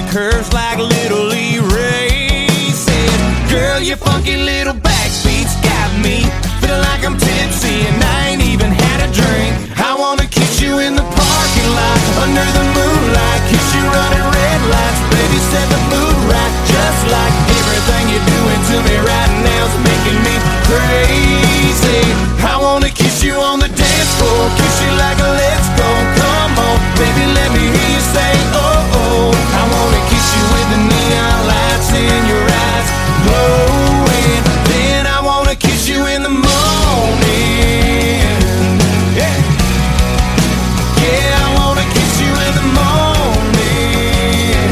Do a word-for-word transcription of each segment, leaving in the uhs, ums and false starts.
curves like Little Lee Ray. Said, girl, your funky little backbeats got me feeling like I'm tipsy and I ain't even had a drink. I wanna kiss you in the parking lot under the moonlight, kiss you running red lights, baby, set the mood right. Just like everything you're doing to me right now's making me crazy. I wanna kiss you on the dance floor, kiss you like a let's go. Come on, baby, let me hear you say oh oh. I wanna kiss you with the neon lights in your eyes glowing. Then I wanna kiss you in the morning. Yeah, yeah, I wanna kiss you in the morning.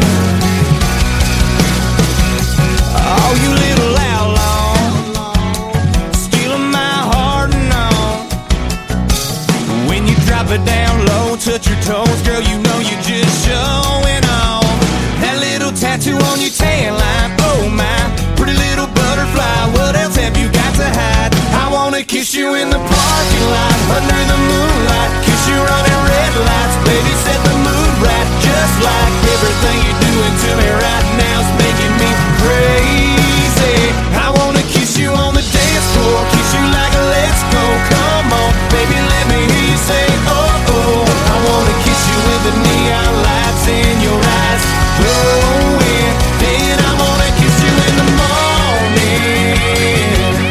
Oh, you little outlaw, stealing my heart and all. When you drop it down low, touch your toes, girl, you know you're just showing off. That little tattoo on your tan line, oh my, pretty little butterfly, what else have you got to hide? I wanna kiss you in the parking lot under the moonlight, kiss you running red lights, baby, set the mood right. Just like everything you're doing to me right now's making me crazy. I wanna kiss you on the dance floor, kiss you like a let's go. Come on, baby, let me hear you say oh oh. I wanna kiss you with the neon lights in your eyes glowing. Then I wanna kiss you in the morning.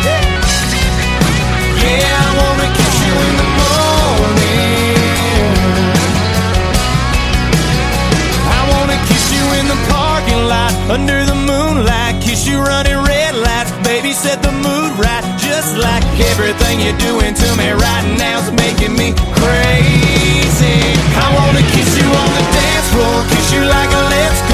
Yeah, I wanna kiss you in the morning. I wanna kiss you in the parking lot under the moonlight, kiss you running red lights, baby, set the mood right. Just like everything you're doing to me right now's making me crazy. I wanna kiss you on the dance floor, kiss you like a let's